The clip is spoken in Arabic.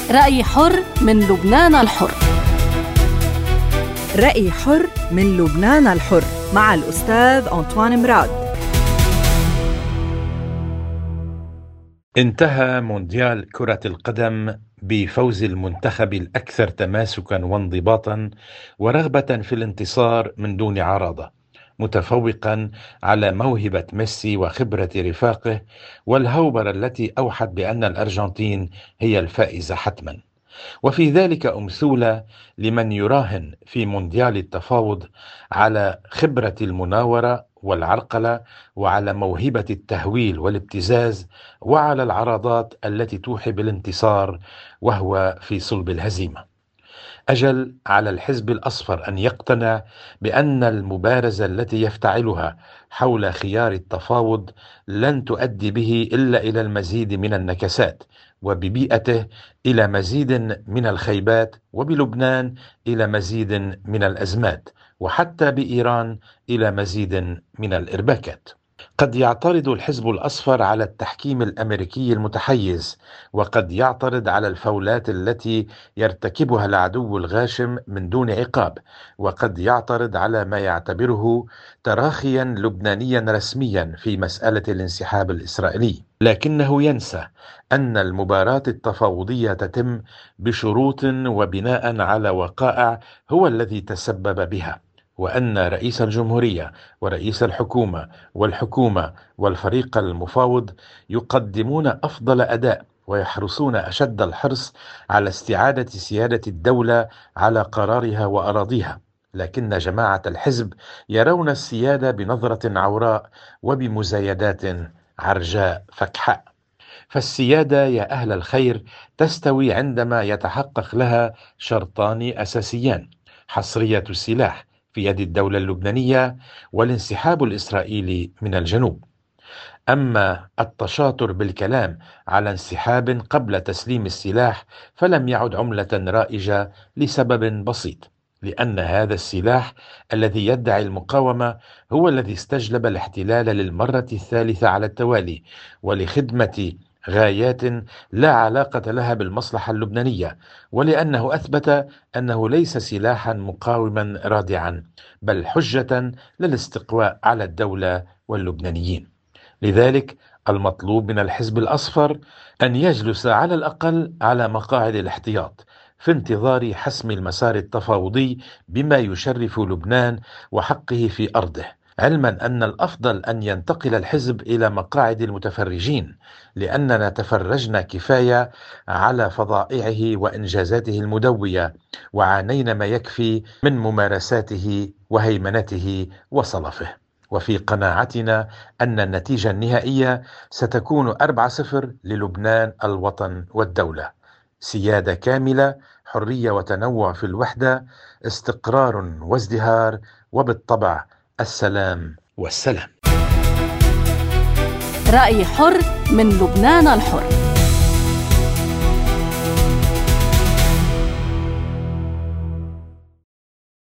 رأي حر من لبنان الحر. رأي حر من لبنان الحر مع الأستاذ أنطوان مراد. انتهى مونديال كرة القدم بفوز المنتخب الأكثر تماسكا وانضباطا ورغبة في الانتصار من دون عراضة، متفوقا على موهبة ميسي وخبرة رفاقه والهوبرة التي أوحت بأن الأرجنتين هي الفائزة حتما. وفي ذلك أمثولة لمن يراهن في مونديال التفاوض على خبرة المناورة والعرقلة وعلى موهبة التهويل والابتزاز وعلى العراضات التي توحي بالانتصار وهو في صلب الهزيمة. أجل على الحزب الأصفر أن يقتنع بأن المبارزة التي يفتعلها حول خيار التفاوض لن تؤدي به إلا إلى المزيد من النكسات، وببيئته إلى مزيد من الخيبات، وبلبنان إلى مزيد من الأزمات، وحتى بإيران إلى مزيد من الإرباكات. قد يعترض الحزب الأصفر على التحكيم الأمريكي المتحيز، وقد يعترض على الفاولات التي يرتكبها العدو الغاشم من دون عقاب، وقد يعترض على ما يعتبره تراخيا لبنانيا رسميا في مسألة الانسحاب الإسرائيلي، لكنه ينسى أن المباراة التفاوضية تتم بشروط وبناء على وقائع هو الذي تسبب بها، وأن رئيس الجمهورية ورئيس الحكومة والحكومة والفريق المفاوض يقدمون أفضل أداء ويحرصون أشد الحرص على استعادة سيادة الدولة على قرارها وأراضيها، لكن جماعة الحزب يرون السيادة بنظرة عوراء وبمزايدات عرجاء فكحاء. فالسيادة يا أهل الخير تستوي عندما يتحقق لها شرطان أساسيان: حصرية السلاح في يد الدولة اللبنانية والانسحاب الإسرائيلي من الجنوب. أما التشاطر بالكلام على انسحاب قبل تسليم السلاح فلم يعد عملة رائجة لسبب بسيط، لأن هذا السلاح الذي يدعي المقاومة هو الذي استجلب الاحتلال للمرة الثالثة على التوالي ولخدمة غايات لا علاقة لها بالمصلحة اللبنانية، ولأنه أثبت أنه ليس سلاحا مقاوما رادعا بل حجة للاستقواء على الدولة واللبنانيين. لذلك المطلوب من الحزب الأصفر أن يجلس على الأقل على مقاعد الاحتياط في انتظار حسم المسار التفاوضي بما يشرف لبنان وحقه في أرضه، علما أن الأفضل أن ينتقل الحزب إلى مقاعد المتفرجين، لأننا تفرجنا كفاية على فظائعه وإنجازاته المدوية وعانينا ما يكفي من ممارساته وهيمنته وصلفه. وفي قناعتنا أن النتيجة النهائية ستكون 4-0 للبنان الوطن والدولة: سيادة كاملة، حرية وتنوع في الوحدة، استقرار وازدهار، وبالطبع السلام والسلام. رأي حر من لبنان الحر.